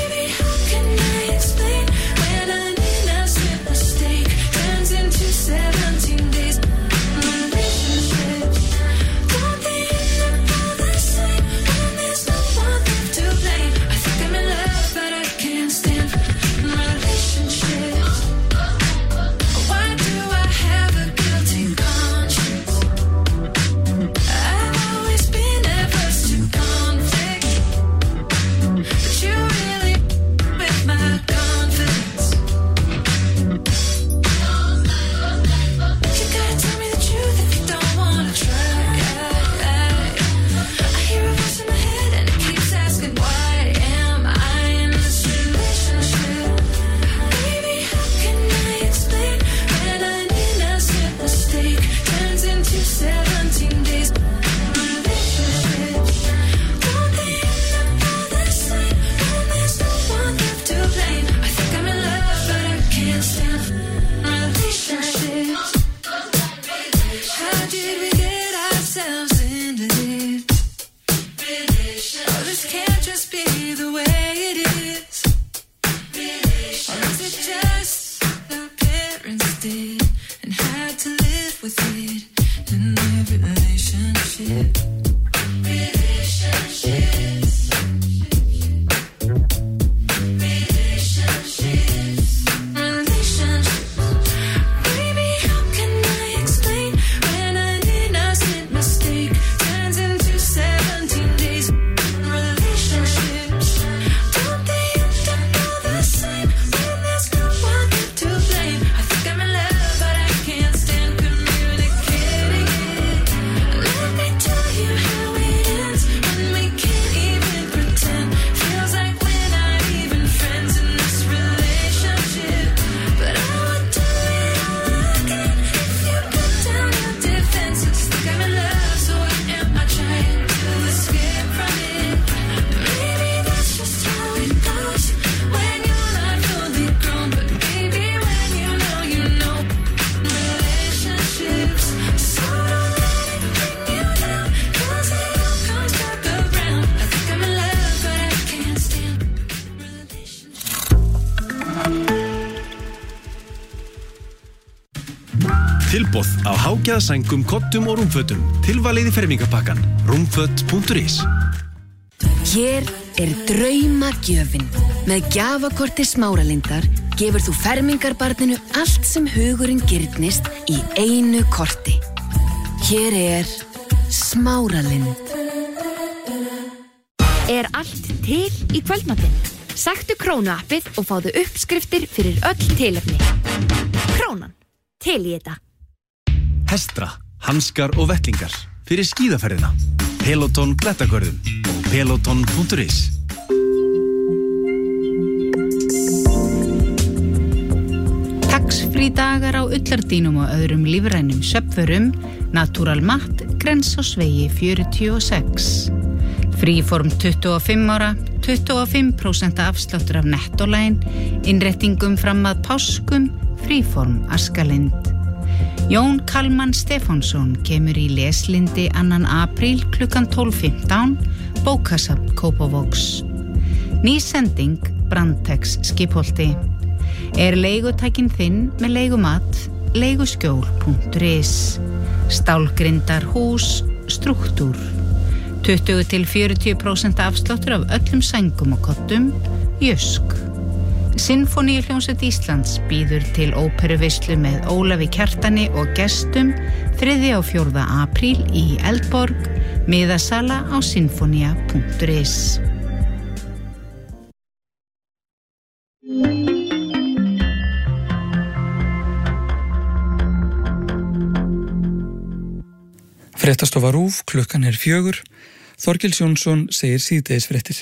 uppboð á hágæðasængum, kottum og rúmfötum. Tilvalið í fermingapakkan. Rúmföt.is. Hér draumagjöfin. Með gjafakorti Smáralindar gefur þú fermingarbarninu allt sem hugurinn girnist í einu korti. Hér Smáralind. Allt til í kvöldmatinn? Sæktu Krónu-appið og fáðu uppskriftir fyrir öll tilefni. Krónan. Til í þetta. Hestra, hanskar og vettlingar. Fyrir skíðaferðina. Peloton glettakörðum og peloton.is. Tax-free dagar á ullardínum og öðrum lífrænum söpvörum. Natural Matt, Grensásvegi 46. Fríform 25 ára, 25% afsláttur af nettolæn, innréttingum fram að páskum, Fríform Askalind. Jón Kalman Stefánsson kemur í leslindi 2. apríl klukkan 12:15, bókasafn Kópavogs. Ný sending, Brandtex Skipholti. Leigutækin þinn með leigumat, leiguskjól.is. Stálgrindar hús, Struktúr. 20-40% afsláttur af öllum sængum og kottum, Jysk. Sinfóníuhljómsveit Íslands býður til óperuveislu með Ólafi Kjartani og gestum 3. og 4. apríl í Eldborg, miðasala á sinfonia.is. Fréttastofa RÚV, klukkan 4. Þorkels Jónsson segir síðdegisfréttir.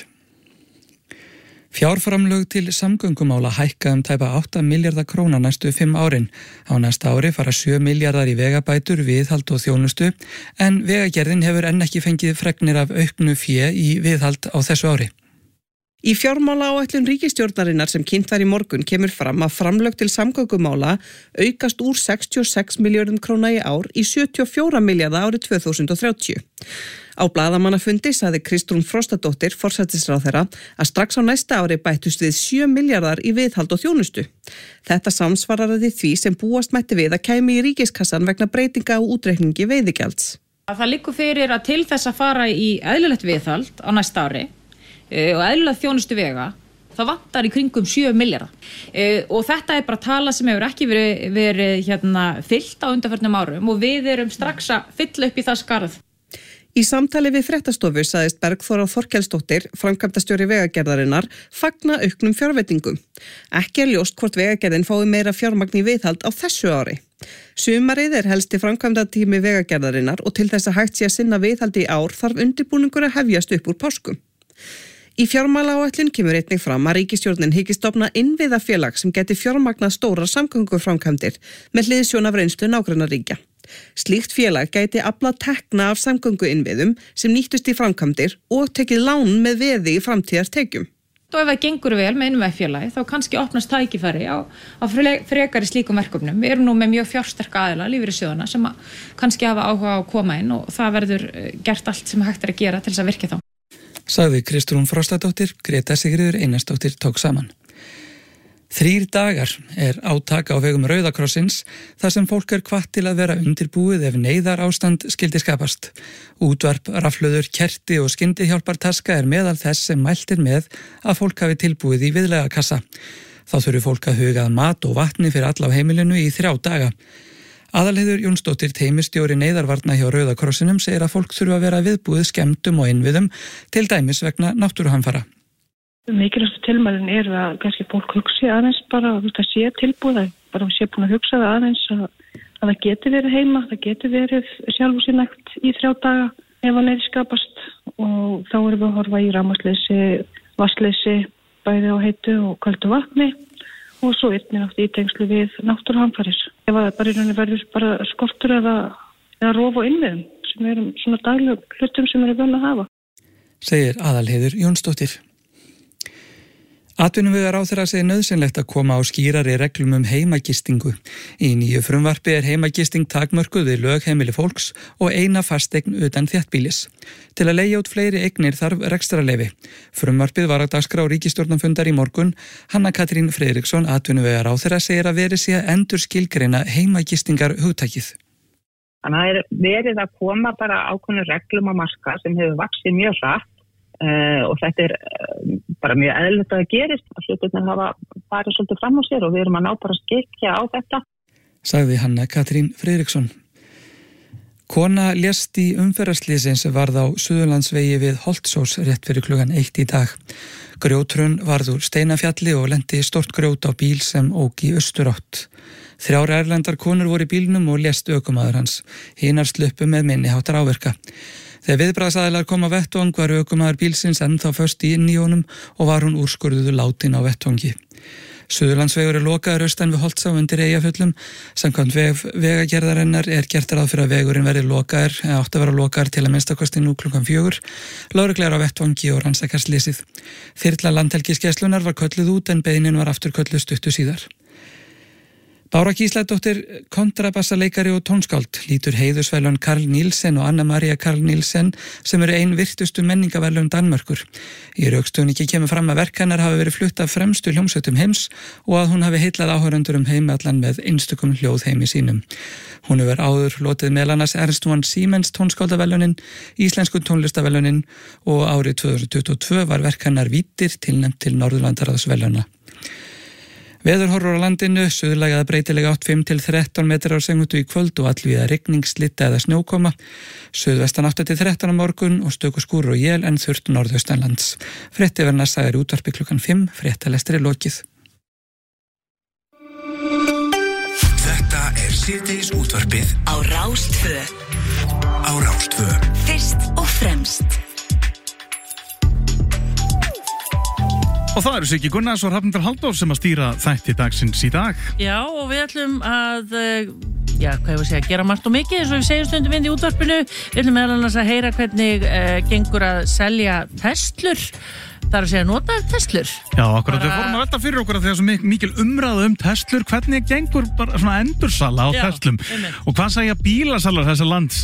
Fjárframlög til samgöngumála hækka tæpa 8 milljarða króna næstu 5 árin. Á næsta ári fara 7 milljarðar í vegabætur, viðhald og þjónustu, en vegagerðin hefur enn ekki fengið fregnir af auknu fé í viðhald á þessu ári. Í fjármálaáætlun ríkisstjórnarinnar sem kynnt var í morgun kemur fram að framlög til samgöngumála aukast úr 66 milljörðum króna í ár í 74 milljarða árið 2030. Á blaðamannafundi sagði Kristrún Frostadóttir, forsætisráðherra, að strax á næsta ári bættust við 7 milljarðar í viðhald og þjónustu. Þetta samsvaraði því sem búast mætti við að kæmi í ríkiskassan vegna breytinga á útreikningi veiðigjalds. Það liggur fyrir að til þess að fara í eðlilegt viðhald á næsta ári og eðlilega þjónustu vega, það vantar í kringum 7 milljarða. Og þetta bara tala sem hefur ekki verið fyllt á undanförnum árum og við erum strax að fylla upp í það skarð. Í samtali við fréttastofu sagðist Bergþóra Þorkelsdóttir, framkvæmdastjóri vegagerðarinnar, fagna auknum fjárveitingum. Ekki ljóst hvort vegagerðin fái meira fjármagn í viðhald á þessu ári. Sumarið helsti framkvæmdatími vegagerðarinnar og til þess að hægt sé að sinna viðhaldi í ár þarf undirbúningur að hefjast upp úr páskum. Í fjármálaáætlun kemur einnig fram að ríkisstjórnin hyggist stofna innviðafélag sem geti fjármagnað stórar samgönguframkvæmdir með hliðsjón af reynslu nágrannaríkja. Slíkt félag gæti aflað tekna af samgönguinnviðum sem nýttust í framkvæmdir og tekið lán með veði í framtíðartekjum. Og ef það gengur vel með innviðafélagi þá kannski opnast tækifæri á frekari slíkum verkefnum. Við erum nú með mjög fjársterka aðila, lífeyrissjóðana, sem kannski hafa áhuga á að koma inn og það verður gert allt sem hægt að gera til þess að virka þá. Sagði Kristrún Frostadóttir, Greta Sigríður Einarsdóttir tók saman. 3 dagar átak á vegum Rauða krossins þar sem fólk hvatt til að vera undirbúið ef neyðarástand skyldi skapast. Útvarp, rafhlöður, kerti og skyndihjálpartaska meðal þess sem mælt með að fólk hafi tilbúið í viðlegakassa. Þá þurfi fólk að huga að mat og vatni fyrir alla á heimilinu í 3 daga. Aðalheiður Jónsdóttir, teymisstjóri neyðarvarna hjá Rauða krossinum, segir að fólk þurfa að vera viðbúið skemmdum og innviðum, til dæmis vegna náttúruhamfara. Mikilvægstu tilmælin að kannski fólk hugsi aðeins bara að það sé tilbúið, bara sé búin að hugsa það aðeins að það geti verið heima, það geti verið sjálfu sér nægt í 3 daga ef að neyð skapast og þá erum við að horfa í rafmagnsleysi, vatnsleysi, bæði á heitu og köldu vatni. Og svo einnig nátt í tengslu við náttúruhamfarir. Ef það bara í rauninni verður bara skortur eða rof og innviðum sem erum svona dagleg hlutum sem eru völ að hafa. Segir Aðalheiður Jónsdóttir. Atvinnuvegaráðherra segir nauðsynlegt að koma á skýrari reglum heimagistingu. Í nýju frumvarpi heimagisting takmörkuð við lögheimili fólks og eina fasteign utan þéttbýlis. Til að leigja út fleiri eignir þarf rekstrarleyfi. Frumvarpið var á dagskrá ríkisstjórnarfundar í morgun. Hanna Katrín Friðriksson, atvinnuvegaráðherra, segir að verið sé að endurskilgreina heimagistingar hugtakið. Þannig að verið að koma bara ákveðnum reglum á markað sem hefur vaxið mjög hratt. Og þetta bara mjög eðlilegt að það gerist að hlutirnir hafa farið svolítið fram á sér og við erum að ná bara að skikja á þetta. Sagði Hanna Katrín Friðriksson. Kona lést í umferðarslysið sem varð á Suðurlandsvegi við Holtsós rétt fyrir klukkan 1 í dag. Grjótrun varð úr steinafjalli og lenti stort grjót á bíl sem ók í austurátt. 3 erlendar konur voru í bílnum og lést ökumaður hans. Hinar sluppu með minniháttar áverka. Þegar viðbragðsaðilar kom á vettvang var ökumaður bílsins ennþá föst inn í honum og var hún úrskurðuð látin á vettvangi. Suðurlandsvegur er lokaður austan við Holtsá undir Eyjafjöllum. Samkvæmt vegagerðarinnar er gert ráð fyrir að vegurinn verði lokaður, átti að vera lokaður til að minnstakosti nú klukkan 4. Lögregla er á vettvangi og rannsakar slysið. Þyrla Landhelgisgæslunnar var kölluð út en beiðnin var aftur kölluð stuttu síðar. Bára Gísladóttir, kontrabassaleikari og tónskáld, lítur heiðursverðlaun Carl Nielsen og Anna Maria Carl Nielsen sem eru ein virtustu menningaverðlaun Danmörkur. Í rökstuðningi kemur fram að verk hennar hafi verið flutt af fremstu hljómsveitum heims og að hún hafi heillað áhorfendur heimallan með einstökum hljóðheimi sínum. Hún hefur áður lotið meðal annars Ernst von Siemens tónskáldaverðlaunin, Íslensku tónlistaverðlaunin og árið 2022 var verk hennar Vítir tilnefnt til Norðurlandaráðsverðlauna. Veðurhorfur á landinu, suðlæg eða breytileg átt 5 til 13 metrar á sekúndu í kvöld og allvíða rigning, slitta eða snjókoma. Suðvestan 8 til 13 á morgun og stöku skúr og él en þurrt norðaustanlands. Frétti verna sagðir útvarpi klukkan 5, fréttalestri lokið. Þetta er síðdegis útvarpið á Rás 2. Á Rás 2. Fyrst og fremst. Og það eru Siggi Gunnars og Hrafnhildur Halldórs sem að stýra þætti dagsins í dag. Já, og við ætlum að, gera margt og mikið eins og við segjum stundum inn í útvarpinu. Við ætlum meðal annars að heyra hvernig gengur að selja Teslur. Það er að segja notaðar Teslur. Já, akkurat, við fórum að velta fyrir okkur að það er svo mikil umræða Teslur, hvernig gengur bara svona endursala á Teslum. Og hvað segja bílasalar þessa lands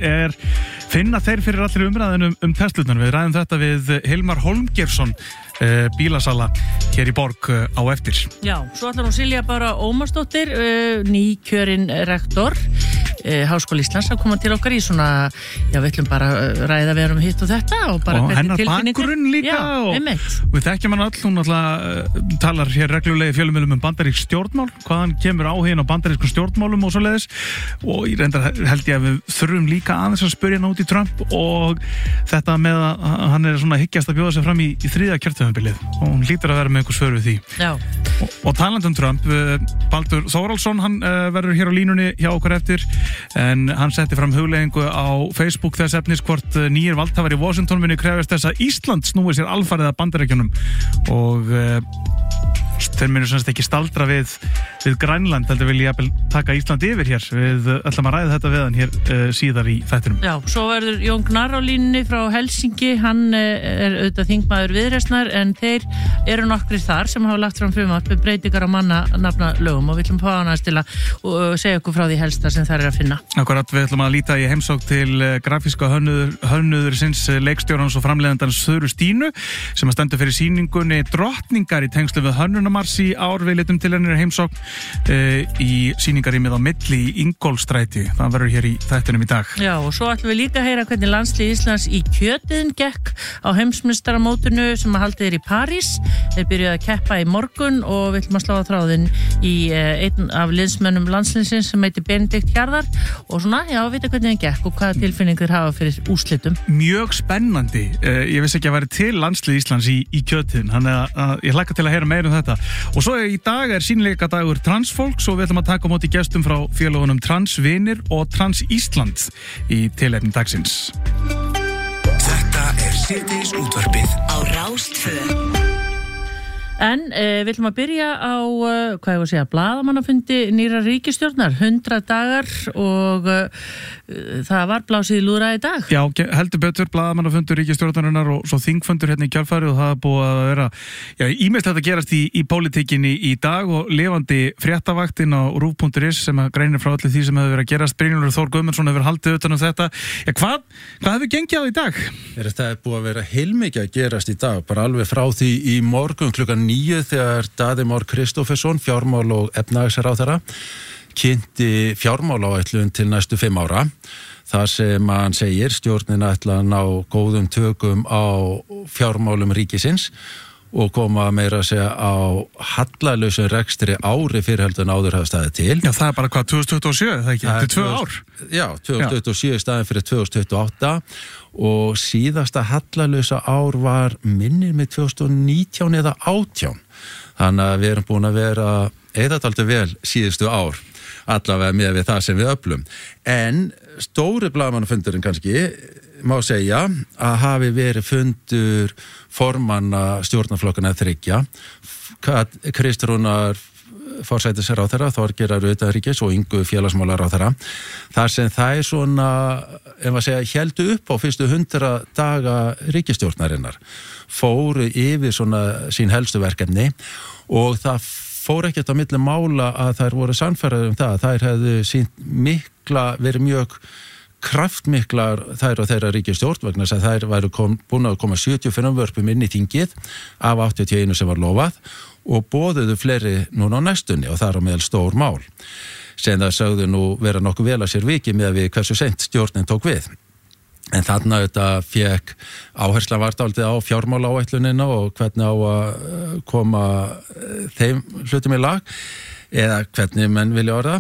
finna þeir fyrir allir umræðinu Teslunar. Við ræðum þetta við Hilmar Holmgeirsson, bílasala hér í borg á eftir. Já, svo ætlar hún Silja bara Ómarsdóttir, nýkjörin rektor Háskóla Íslands að koma til okkar í svona, við ætlum bara ræða við um hitt og þetta og bara og hennar bakgrunn líka og við þekkjum hann öll, hún alltaf talar hér reglulega í fjölmiðlum bandarísk stjórnmál, hvaðan kemur áhuginn á bandarískum stjórnmálum og svoleiðis og ég reyndar held ég að við þurfum líka aðeins að spyrja hann út í Trump og þetta með að hann er svona hyggjast að bjóða sig fram í þriðja kjörtímabilið og hún hlýtur að vera með einhver svör við því. Já. Og talandi Trump, Baldur Þórhallsson, hann verður hér á línunni hjá okkur eftir en hann setti fram hugleiðingu á Facebook þess efnis hvort nýjir valdhafar í Washington muni krefjast þess að Ísland snúi sér alfarið að Bandaríkjunum og þeir munu semst ekki staldra við Grænland, heldur vil ég taka Ísland yfir hér. Við ætlum að ræða þetta við hann hér síðar í þættinum. Já, svo verður Jón Gnarr á línunni frá Helsingi, hann er auðvitað þingmaður Viðreisnar en þeir eru nokkrir þar sem hafa lagt fram frumvarp með breytingar á mannanafnalögum og við ætlum að fá hann aðeins til að segja okkur frá því helsta sem þar er að finna. Akkurat, við ætlum að líta í heimsókn til grafíska hönnuðursins leikstjórans og framleiðandans Þuru Stínu sem að stendur fyrir sýningunni Drottningar í tengslum við Hönnunarmars í ár. Við litum til hennar heimsókn í sýningarýmið á milli í Ingólfsstræti. Það verður hér í þættinum í dag. Já, og svo ætlum við líka að heyra hvernig landslið Íslands í kjötiðin gekk á heimsmeistaramótinu sem að haldið er í París. Þeir byrjuðu að keppa í morgun og við ætlum að slá að þráðinn í einn af liðsmönnum landsliðsins sem heitir Benedikt Hjarðar og svona, vita hvernig það gekk og hvaða tilfinning þeir hafa fyrir úrslitum. Mjög spennandi. Ég vissi ekki að væri til landslið Íslands í kjötiðin, þannig að ég hlakka til að heyra meira um þetta. Og svo í dag er sýnileika dagur transfólks og við ætlum að taka á móti gestum frá félögunum Transvinir og Trans Ísland í tilefni dagsins. Þetta er síðdegis útvarpið á Rás 2. En við ætlum að byrja á, hvað ég var að segja, blaðamannafundi nýra ríkisstjórnar, 100 dagar og það var blásið í lúðra í dag. Já, heldur betur, blaðamannafundur ríkisstjórnarinnar og svo þingfundur hérna í kjálfari og það er búið að vera, ýmislegt að gerast í pólitíkinni í dag og lifandi fréttavaktin á rúf.is sem greinir frá öllu því sem hefur verið að gerast. Brynjólfur Þór Guðmundsson hefur haldið utan þetta. Hvað hefur gengið á í dag? Það er búið að vera heilmikið að gerast í dag, bara alveg frá því í morgun klukkan 9 þegar Daði Már Kristófersson, fjármál- og efnahagsráðherra, kynnti fjármálaáætlun til næstu 5 ára. Það sem hann segir, stjórnin ætla að ná góðum tökum á fjármálum ríkisins og koma meira að segja á hallalausum rekstri ári fyrir heldur en áður hafa staðið til. Já, það er bara hvað, 2027, það ekki? Þetta er 2 ár. Já, 2027 staðin fyrir 2028 og síðasta hallalausa ár var minnir með 2019 eða 18. Þannig að við erum búin að vera eðadaldur vel síðustu ár, allavega með við það sem við öflum. En stóri blaðamannafundurinn kannski má segja að hafi verið fundur formanna stjórnarflokkana 3, Kristrúnar forsætisráðherra, Þorgerðar utanríkis og Ingu félagsmálaráðherra, þar sem það er svona, héldu upp á fyrstu 100 daga ríkisstjórnarinnar, fóru yfir svona sín helstu verkefni og það fór ekkert á milli mála að þær voru sannfærðar það, þær hefðu sínt verið mjög kraftmiklar þær og þeirra ríkisstjórn vegna þess að þær væru búin að koma 70 frumvörpum inn í þingið af 81 sem var lofað og boðuðu fleiri núna á næstunni og það á meðal stór mál sem það sögðu nú vera nokkuð vel að sér vikið með við hversu seint stjórnin tók við. En þarna þetta fekk áhersla vardaldið á fjármálaáætlunina og hvernig á að koma þeim hlutum í lag eða hvernig menn vilja orða.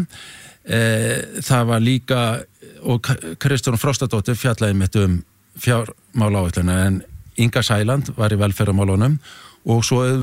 Það var líka og Kristrún Frostadóttir fjallaði mitt fjármálaáætlunina en Inga Sæland var í velferðarmálunum og svo